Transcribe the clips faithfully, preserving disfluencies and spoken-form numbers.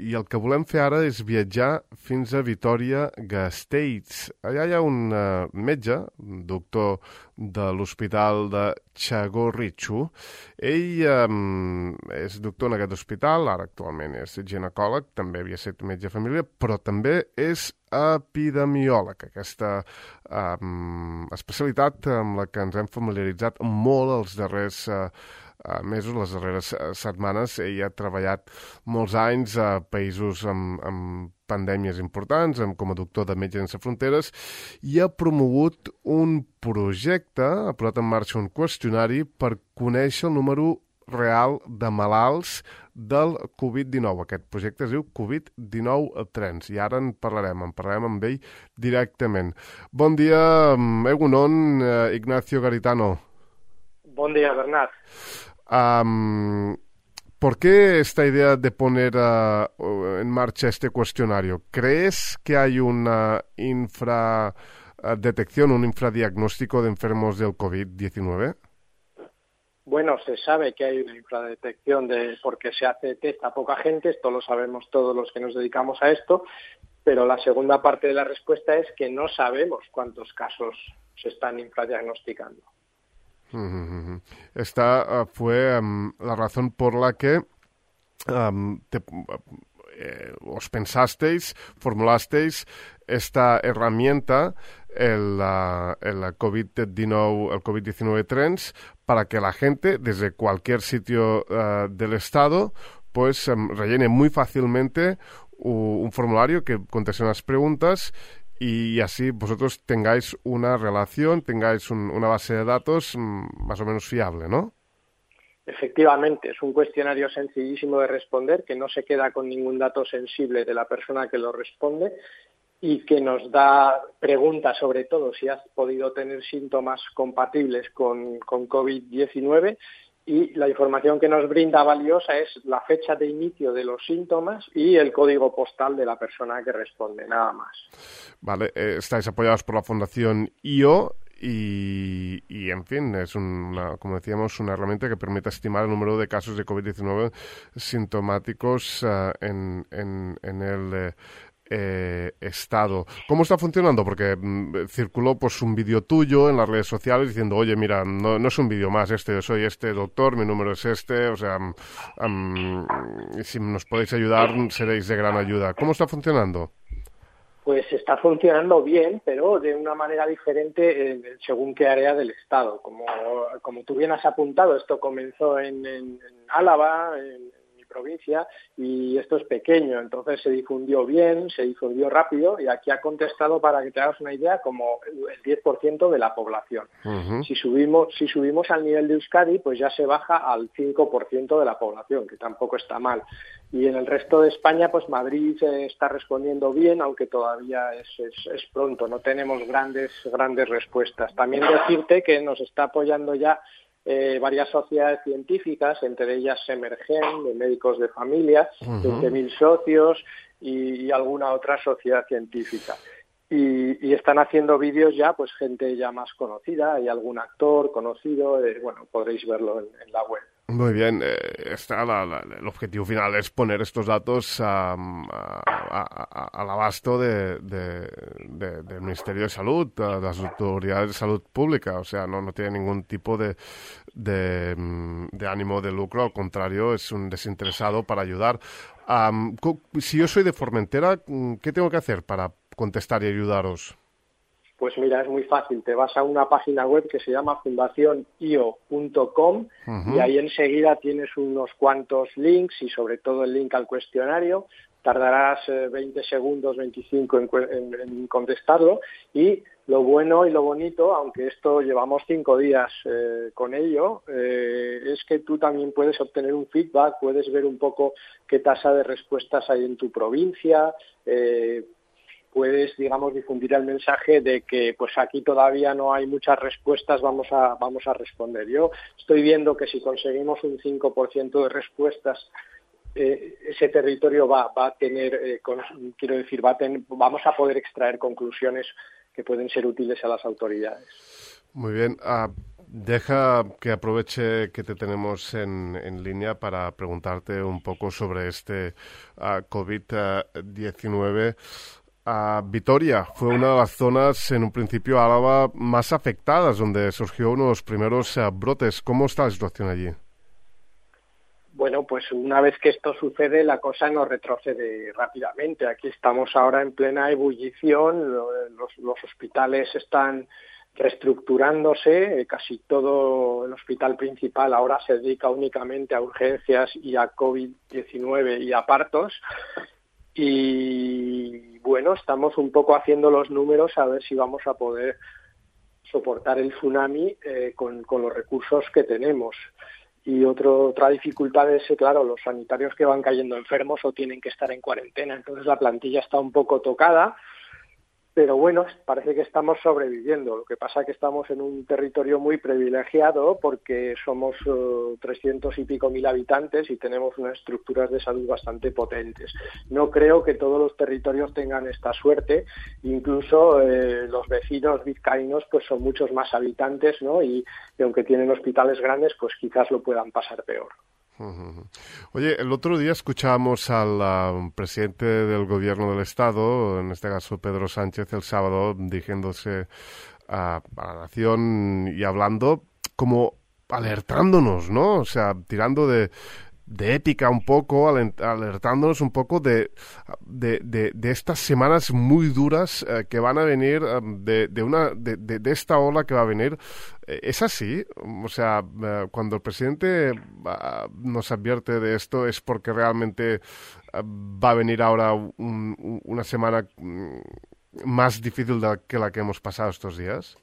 i el que volem fer ara és viatjar fins a Vitoria-Gasteiz. Allà hi ha un uh, metge, doctor de l'Hospital de Txagorritxu. Ell um, és doctor en aquest hospital, ara actualment és ginecòleg, també havia estat metge de família, però també és epidemiòleg, aquesta um, especialitat amb la que ens hem familiaritzat molt els darrers uh, Uh, mesos, les darreres uh, setmanes. Ell ha treballat molts anys a països amb, amb pandèmies importants, amb, com a doctor de Metges Sense Fronteres, i ha promogut un projecte, ha posat en marxa un qüestionari per conèixer el número real de malalts del covid dinou. Aquest projecte es diu covid dinou Trends, i ara en parlarem, en parlarem amb ell directament. Bon dia, Egunon, uh, Ignacio Garitano. Buen día, Bernat. Um, ¿Por qué esta idea de poner uh, en marcha este cuestionario? ¿Crees que hay una infradetección, un infradiagnóstico de enfermos del covid diecinueve? Bueno, se sabe que hay una infradetección de, porque se hace test a poca gente, esto lo sabemos todos los que nos dedicamos a esto, pero la segunda parte de la respuesta es que no sabemos cuántos casos se están infradiagnosticando. Esta uh, fue um, la razón por la que um, te, eh, os pensasteis, formulasteis esta herramienta, el, uh, el covid diecinueve, el covid diecinueve Trends, para que la gente desde cualquier sitio uh, del estado pues um, rellene muy fácilmente uh, un formulario que conteste unas preguntas y así vosotros tengáis una relación, tengáis un, una base de datos más o menos fiable, ¿no? Efectivamente, es un cuestionario sencillísimo de responder, que no se queda con ningún dato sensible de la persona que lo responde y que nos da preguntas sobre todo si has podido tener síntomas compatibles con, con covid diecinueve, y la información que nos brinda valiosa es la fecha de inicio de los síntomas y el código postal de la persona que responde, nada más. Vale, eh, estáis apoyados por la Fundación I O y, y en fin, es una, como decíamos, una herramienta que permite estimar el número de casos de covid diecinueve sintomáticos uh, en, en, en el... Eh, Eh, estado. ¿Cómo está funcionando? Porque mm, circuló pues un vídeo tuyo en las redes sociales diciendo, oye, mira, no, no es un vídeo más este, yo soy este doctor, mi número es este, o sea, um, si nos podéis ayudar seréis de gran ayuda. ¿Cómo está funcionando? Pues está funcionando bien, pero de una manera diferente eh, según qué área del estado. Como, como tú bien has apuntado, esto comenzó en, en, en Álava, en provincia, y esto es pequeño, entonces se difundió bien, se difundió rápido, y aquí ha contestado, para que te hagas una idea, como el diez por ciento de la población. Uh-huh. Si subimos si subimos al nivel de Euskadi, pues ya se baja al cinco por ciento de la población, que tampoco está mal. Y en el resto de España, pues Madrid eh, está respondiendo bien, aunque todavía es, es, es pronto, no tenemos grandes, grandes respuestas. También decirte que nos está apoyando ya Eh, varias sociedades científicas, entre ellas Emergen, de médicos de familia, uh-huh. veinte mil socios y, y alguna otra sociedad científica. Y, y están haciendo vídeos ya, pues gente ya más conocida, hay algún actor conocido, eh, bueno, podréis verlo en, en la web. Muy bien, eh, está la, la, el objetivo final es poner estos datos a, a, a, al abasto de, de, de, del Ministerio de Salud, de las autoridades de salud pública, o sea, no, no tiene ningún tipo de, de, de ánimo de lucro, al contrario, es un desinteresado para ayudar. Um, si yo soy de Formentera, ¿qué tengo que hacer para contestar y ayudaros? Pues mira, es muy fácil. Te vas a una página web que se llama fundación i o punto com uh-huh. y ahí enseguida tienes unos cuantos links y sobre todo el link al cuestionario. Tardarás eh, veinte segundos, veinticinco en, en, en contestarlo, y lo bueno y lo bonito, aunque esto llevamos cinco días eh, con ello, eh, es que tú también puedes obtener un feedback, puedes ver un poco qué tasa de respuestas hay en tu provincia, eh, puedes, digamos, difundir el mensaje de que pues aquí todavía no hay muchas respuestas, vamos a vamos a responder. Yo estoy viendo que si conseguimos un cinco por ciento de respuestas, eh, ese territorio va, va a tener, eh, con, quiero decir, va a tener, vamos a poder extraer conclusiones que pueden ser útiles a las autoridades. Muy bien. Uh, Deja que aproveche que te tenemos en, en línea para preguntarte un poco sobre este uh, COVID diecinueve. Uh, Vitoria fue una de las zonas, en un principio, Álava, más afectadas, donde surgió uno de los primeros uh, brotes. ¿Cómo está la situación allí? Bueno, pues una vez que esto sucede, la cosa no retrocede rápidamente. Aquí estamos ahora en plena ebullición, los, los hospitales están reestructurándose, casi todo el hospital principal ahora se dedica únicamente a urgencias y a COVID diecinueve y a partos. Y bueno, estamos un poco haciendo los números a ver si vamos a poder soportar el tsunami eh, con, con los recursos que tenemos. Y otro, otra dificultad es, claro, los sanitarios que van cayendo enfermos o tienen que estar en cuarentena. Entonces la plantilla está un poco tocada, pero bueno, parece que estamos sobreviviendo. Lo que pasa es que estamos en un territorio muy privilegiado porque somos uh, trescientos y pico mil habitantes y tenemos unas estructuras de salud bastante potentes. No creo que todos los territorios tengan esta suerte, incluso eh, los vecinos vizcaínos pues son muchos más habitantes, ¿no? Y, y aunque tienen hospitales grandes, pues quizás lo puedan pasar peor. Oye, el otro día escuchábamos al uh, presidente del gobierno del Estado, en este caso Pedro Sánchez, el sábado, dirigiéndose a, a la nación y hablando como alertándonos, ¿no? O sea, tirando de, de épica un poco, alertándonos un poco de, de, de, de estas semanas muy duras eh, que van a venir, eh, de, de, una, de, de, de esta ola que va a venir. Eh, ¿Es así? O sea, eh, cuando el presidente eh, nos advierte de esto es porque realmente eh, va a venir ahora un, un, una semana um, más difícil de que la que hemos pasado estos días.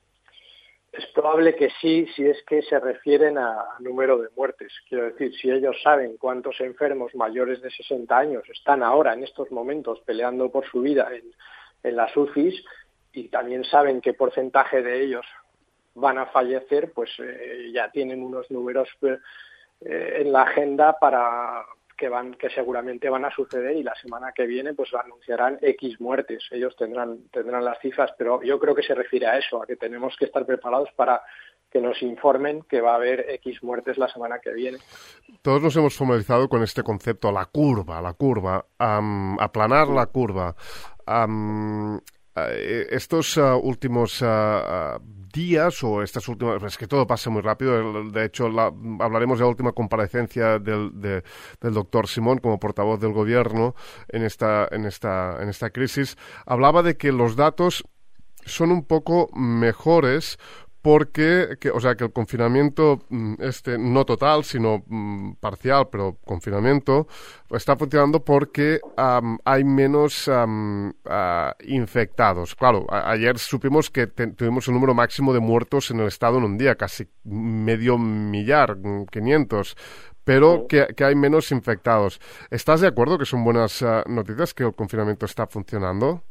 Es probable que sí, si es que se refieren a, a número de muertes. Quiero decir, si ellos saben cuántos enfermos mayores de sesenta años están ahora, en estos momentos, peleando por su vida en, en las U C Is, y también saben qué porcentaje de ellos van a fallecer, pues eh, ya tienen unos números eh, en la agenda para que van que seguramente van a suceder, y la semana que viene pues anunciarán X muertes. Ellos tendrán tendrán las cifras, pero yo creo que se refiere a eso, a que tenemos que estar preparados para que nos informen que va a haber X muertes la semana que viene. Todos nos hemos familiarizado con este concepto, la curva, la curva, um, aplanar la curva. Um, estos uh, últimos uh, uh, días o estas últimas, es que todo pasa muy rápido. De hecho, la, hablaremos de la última comparecencia del, de, del doctor Simón como portavoz del gobierno en esta, en esta, en esta crisis. Hablaba de que los datos son un poco mejores porque, que, o sea, que el confinamiento, este no total, sino mm, parcial, pero confinamiento, está funcionando porque um, hay menos um, uh, infectados. Claro, a, ayer supimos que te, tuvimos el número máximo de muertos en el estado en un día, casi medio millar, quinientos, pero que, que hay menos infectados. ¿Estás de acuerdo que son buenas uh, noticias, que el confinamiento está funcionando?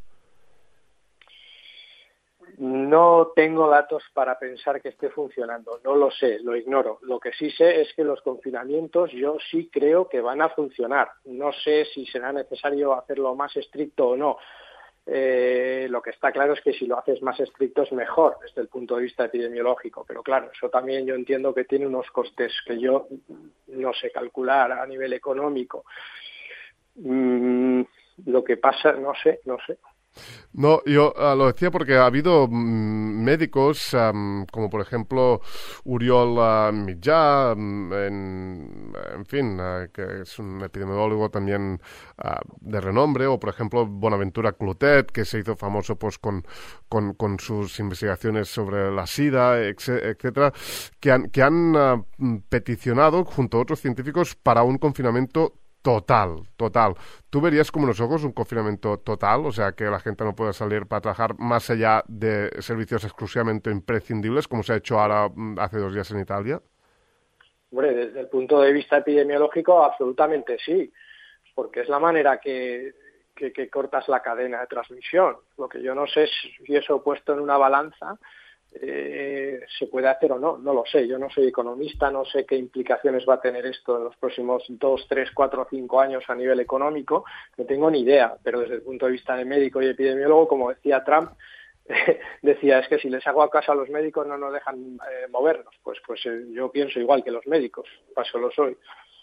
No tengo datos para pensar que esté funcionando, no lo sé, lo ignoro. Lo que sí sé es que los confinamientos yo sí creo que van a funcionar. No sé si será necesario hacerlo más estricto o no. Eh, lo que está claro es que si lo haces más estricto es mejor desde el punto de vista epidemiológico, pero claro, eso también yo entiendo que tiene unos costes que yo no sé calcular a nivel económico. Mm, lo que pasa, no sé, no sé. No, yo uh, lo decía porque ha habido mm, médicos, um, como por ejemplo Uriol uh, Mitjà, um, en, en fin, uh, que es un epidemiólogo también uh, de renombre, o por ejemplo Bonaventura Clotet, que se hizo famoso pues con, con, con sus investigaciones sobre la SIDA, etcétera, que han, que han uh, peticionado junto a otros científicos para un confinamiento total, total. ¿Tú verías como los ojos un confinamiento total? O sea, que la gente no pueda salir para trabajar más allá de servicios exclusivamente imprescindibles, como se ha hecho ahora hace dos días en Italia. Hombre, desde el punto de vista epidemiológico, absolutamente sí, porque es la manera que, que, que cortas la cadena de transmisión. Lo que yo no sé es si eso puesto en una balanza Eh, se puede hacer o no, no lo sé. Yo no soy economista, no sé qué implicaciones va a tener esto en los próximos dos, tres, cuatro o cinco años a nivel económico, no tengo ni idea, pero desde el punto de vista de médico y epidemiólogo, como decía Trump, decía, es que si les hago caso a los médicos no nos dejan eh, movernos. Pues, pues eh, yo pienso igual que los médicos, paso lo soy.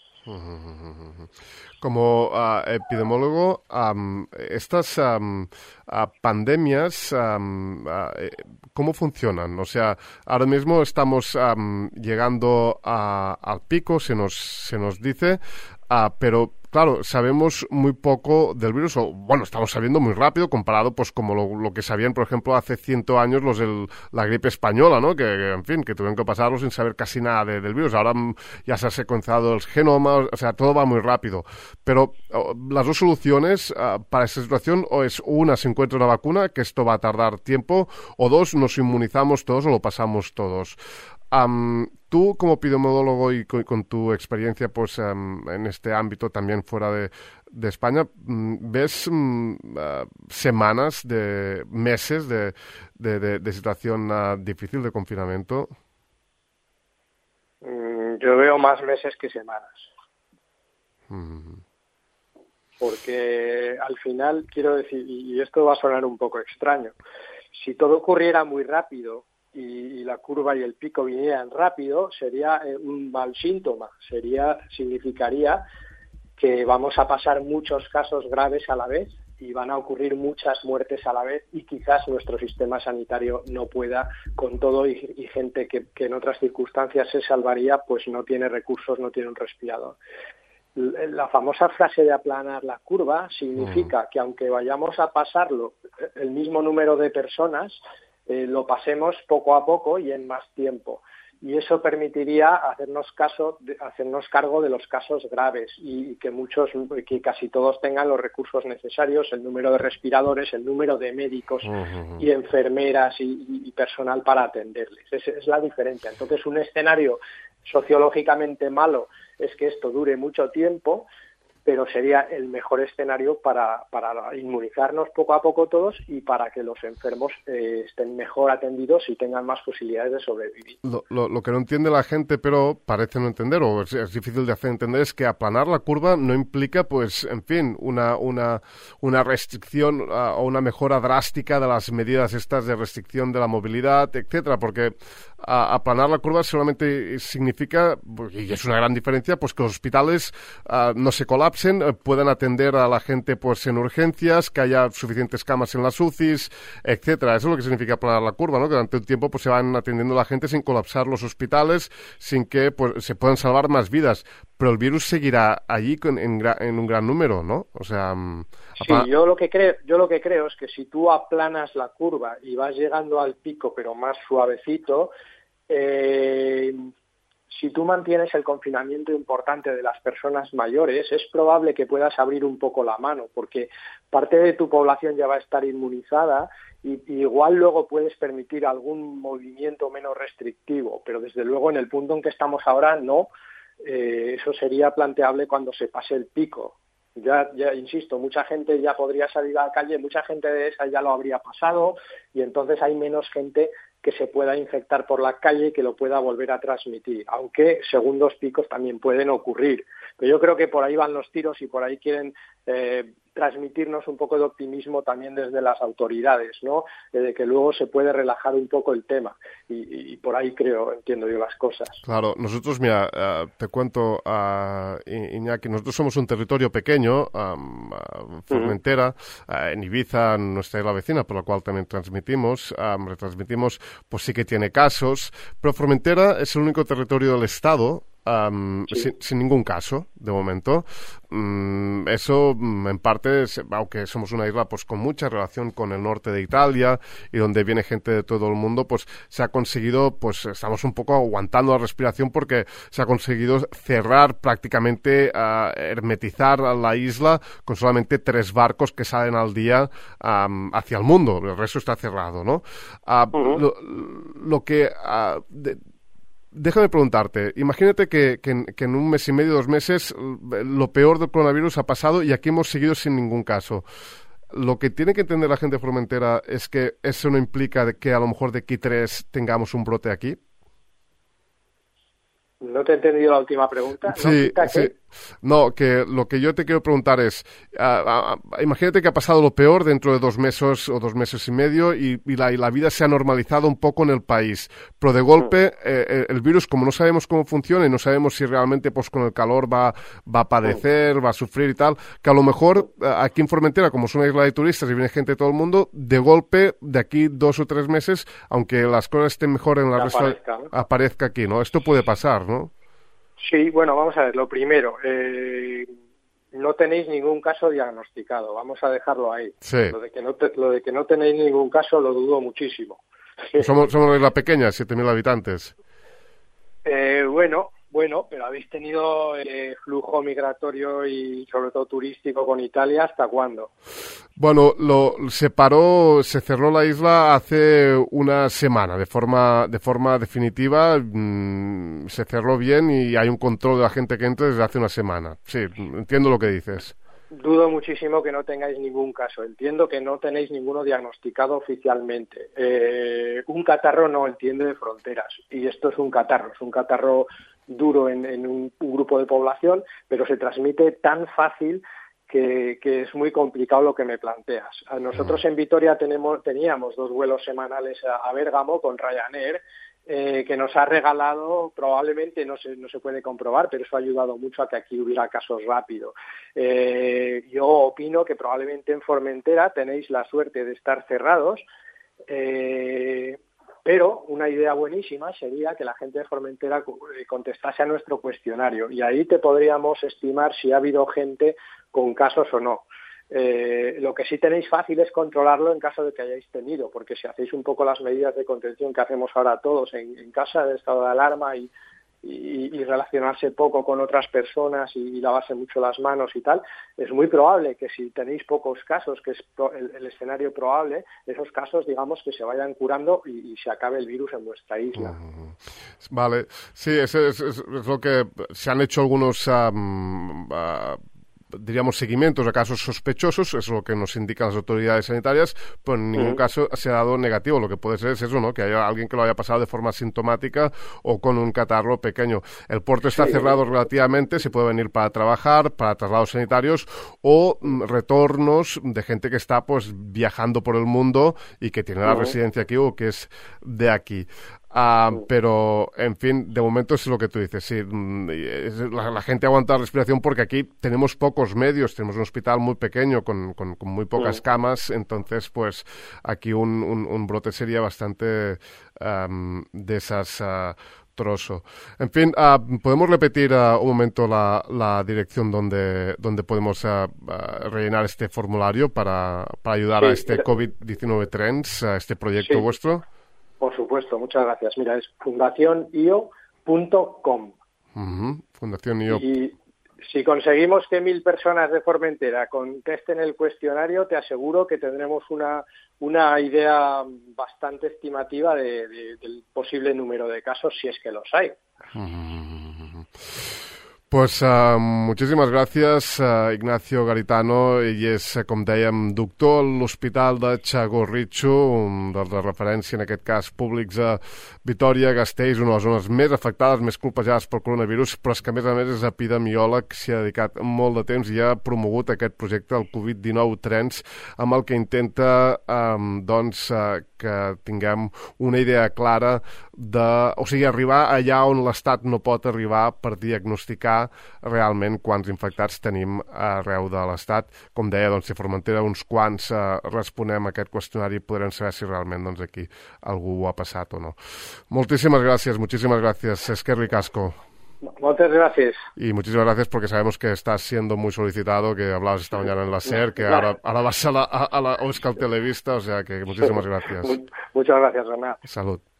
Como uh, epidemiólogo, um, estas um, uh, pandemias, um, uh, ¿cómo funcionan? O sea, ahora mismo estamos um, llegando a, al pico, se nos, se nos dice, uh, pero claro, sabemos muy poco del virus, o bueno, estamos sabiendo muy rápido comparado pues como lo, lo que sabían, por ejemplo, hace cien años los de la gripe española, ¿no? Que, que, en fin, que tuvieron que pasarlo sin saber casi nada de, del virus. Ahora ya se ha secuenciado el genoma, o sea, todo va muy rápido. Pero oh, las dos soluciones uh, para esta situación, o es una, se encuentra una vacuna, que esto va a tardar tiempo, o dos, nos inmunizamos todos o lo pasamos todos. Um, tú, como epidemiólogo y con, con tu experiencia pues um, en este ámbito también fuera de, de España, ¿ves um, uh, semanas, de meses de, de, de, de situación uh, difícil de confinamiento? Mm, yo veo más meses que semanas. Mm. Porque al final, quiero decir, y esto va a sonar un poco extraño, si todo ocurriera muy rápido y la curva y el pico vinieran rápido, sería un mal síntoma, sería significaría que vamos a pasar muchos casos graves a la vez y van a ocurrir muchas muertes a la vez y quizás nuestro sistema sanitario no pueda con todo y, y gente que, que en otras circunstancias se salvaría, pues no tiene recursos, no tiene un respirador. La famosa frase de aplanar la curva significa mm. que aunque vayamos a pasarlo el mismo número de personas, Eh, lo pasemos poco a poco y en más tiempo. Y eso permitiría hacernos caso, de, hacernos cargo de los casos graves y, y que muchos, que casi todos tengan los recursos necesarios, el número de respiradores, el número de médicos uh-huh. y enfermeras y, y personal para atenderles. Esa es la diferencia. Entonces, un escenario sociológicamente malo es que esto dure mucho tiempo, pero sería el mejor escenario para, para inmunizarnos poco a poco todos y para que los enfermos eh, estén mejor atendidos y tengan más posibilidades de sobrevivir. Lo, lo, lo que no entiende la gente, pero parece no entender, o es, es difícil de hacer entender, es que aplanar la curva no implica, pues, en fin, una, una, una restricción uh, o una mejora drástica de las medidas estas de restricción de la movilidad, etcétera, porque uh, aplanar la curva solamente significa, y es una gran diferencia, pues que los hospitales uh, no se colapsen, puedan atender a la gente pues en urgencias, que haya suficientes camas en las U C Is, etcétera. Eso es lo que significa aplanar la curva, ¿no? Que durante un tiempo pues se van atendiendo a la gente sin colapsar los hospitales, sin que pues se puedan salvar más vidas. Pero el virus seguirá allí con, en, en un gran número, ¿no? O sea, sí, yo lo que creo, yo lo que creo es que si tú aplanas la curva y vas llegando al pico, pero más suavecito, eh, si tú mantienes el confinamiento importante de las personas mayores, es probable que puedas abrir un poco la mano, porque parte de tu población ya va a estar inmunizada y, y igual luego puedes permitir algún movimiento menos restrictivo, pero desde luego en el punto en que estamos ahora no, eh, eso sería planteable cuando se pase el pico. Ya, ya insisto, mucha gente ya podría salir a la calle, mucha gente de esa ya lo habría pasado y entonces hay menos gente que se pueda infectar por la calle y que lo pueda volver a transmitir, aunque segundos picos también pueden ocurrir. Pero yo creo que por ahí van los tiros y por ahí quieren eh, transmitirnos un poco de optimismo también desde las autoridades, ¿no? Eh, de que luego se puede relajar un poco el tema y, y por ahí creo, entiendo yo las cosas. Claro, nosotros, mira, uh, te cuento, uh, Iñaki, nosotros somos un territorio pequeño, um, uh, Formentera, uh-huh. uh, en Ibiza, nuestra isla vecina, por la cual también transmitimos, um, retransmitimos, pues sí que tiene casos, pero Formentera es el único territorio del Estado Um, sí. sin, sin ningún caso, de momento. Um, eso, um, en parte, aunque somos una isla pues con mucha relación con el norte de Italia y donde viene gente de todo el mundo, pues se ha conseguido, pues estamos un poco aguantando la respiración porque se ha conseguido cerrar prácticamente, uh, hermetizar la isla con solamente tres barcos que salen al día um, hacia el mundo. El resto está cerrado, ¿no? Uh, uh-huh. lo, lo que... Uh, de, Déjame preguntarte, imagínate que, que, que en un mes y medio, dos meses, lo peor del coronavirus ha pasado y aquí hemos seguido sin ningún caso. Lo que tiene que entender la gente de Formentera es que eso no implica que a lo mejor de aquí tres tengamos un brote aquí. No te he entendido la última pregunta. Sí, ¿No sí. No, que lo que yo te quiero preguntar es, uh, uh, imagínate que ha pasado lo peor dentro de dos meses o dos meses y medio y, y, la, y la vida se ha normalizado un poco en el país, pero de golpe eh, el virus, como no sabemos cómo funciona y no sabemos si realmente pues con el calor va, va a padecer, va a sufrir y tal, que a lo mejor uh, aquí en Formentera, como es una isla de turistas y viene gente de todo el mundo, de golpe, de aquí dos o tres meses, aunque las cosas estén mejor en la resta, aparezca, ¿no? aparezca aquí, ¿no? Esto puede pasar, ¿no? Sí, bueno, vamos a ver, lo primero, eh, no tenéis ningún caso diagnosticado, vamos a dejarlo ahí. Sí. Lo de que no, te, lo de que no tenéis ningún caso lo dudo muchísimo. Somos, somos una isla pequeña, siete mil habitantes. Eh, bueno, bueno, pero habéis tenido eh, flujo migratorio y sobre todo turístico con Italia, ¿hasta cuándo? Bueno, lo, se paró, se cerró la isla hace una semana, de forma, de forma definitiva, mmm, se cerró bien y hay un control de la gente que entra desde hace una semana. Sí, entiendo lo que dices. Dudo muchísimo que no tengáis ningún caso. Entiendo que no tenéis ninguno diagnosticado oficialmente. Eh, un catarro no entiende de fronteras y esto es un catarro, es un catarro duro en, en un, un grupo de población, pero se transmite tan fácil que, que es muy complicado lo que me planteas. Nosotros en Vitoria tenemos, teníamos dos vuelos semanales a, a Bérgamo con Ryanair, eh, que nos ha regalado, probablemente no se, no se puede comprobar, pero eso ha ayudado mucho a que aquí hubiera casos rápido. Eh, yo opino que probablemente en Formentera tenéis la suerte de estar cerrados, eh, pero una idea buenísima sería que la gente de Formentera contestase a nuestro cuestionario y ahí te podríamos estimar si ha habido gente con casos o no. Eh, lo que sí tenéis fácil es controlarlo en caso de que hayáis tenido, porque si hacéis un poco las medidas de contención que hacemos ahora todos en, en casa, de estado de alarma y, y, y relacionarse poco con otras personas y, y lavarse mucho las manos y tal, es muy probable que si tenéis pocos casos, que es el, el escenario probable, esos casos, digamos, que se vayan curando y, y se acabe el virus en vuestra isla. Uh-huh. Vale, sí, es, es, es, es lo que se han hecho algunos... Um, uh, diríamos, seguimientos a casos sospechosos, es lo que nos indican las autoridades sanitarias, pero en ningún uh-huh. caso se ha dado negativo. Lo que puede ser es eso, ¿no? Que haya alguien que lo haya pasado de forma sintomática o con un catarro pequeño. El puerto está sí. cerrado relativamente, se puede venir para trabajar, para traslados sanitarios o mm, retornos de gente que está pues viajando por el mundo y que tiene la uh-huh. residencia aquí o que es de aquí. Uh, pero, en fin, de momento es lo que tú dices, sí, la, la gente aguanta la respiración porque aquí tenemos pocos medios, tenemos un hospital muy pequeño con, con, con muy pocas camas, entonces, pues, aquí un, un, un brote sería bastante um, desastroso. En fin, uh, ¿podemos repetir uh, un momento la, la dirección donde, donde podemos uh, uh, rellenar este formulario para, para ayudar sí, a este COVID diecinueve Trends, a este proyecto sí. vuestro? Por supuesto, muchas gracias. Mira, es fundación i o punto com. Uh-huh. Fundación I O. Y si conseguimos que mil personas de Formentera contesten el cuestionario, te aseguro que tendremos una, una idea bastante estimativa de, de, del posible número de casos, si es que los hay. Uh-huh. Pues uh, moltíssimes gràcies, uh, Ignacio Garitano. Ell és, com dèiem, doctor a l'Hospital de Txagorritxu, un dels de referència, en aquest cas, públics a Vitoria-Gasteiz, una de les zones més afectades, més colpejades pel coronavirus, però és que, a més a més, és epidemiòleg, s'hi ha dedicat molt de temps i ha promogut aquest projecte, el covid dinou Trends, amb el que intenta, um, doncs, uh, que tinguem una idea clara de... O sigui, arribar allà on l'Estat no pot arribar per diagnosticar realment quants infectats tenim arreu de l'Estat. Com deia, doncs, si Formentera uns quants eh, responem a aquest qüestionari podrem saber si realment doncs, aquí algú ho ha passat o no. Moltíssimas gracias, muchísimas gracias, Esquerri Casco. Muchas gracias. Y muchísimas gracias porque sabemos que estás siendo muy solicitado, que hablabas esta mañana en la SER, que ahora, ahora vas a la, a la Euskal Televista, o sea que muchísimas gracias. Muchas gracias, Renat. Salud.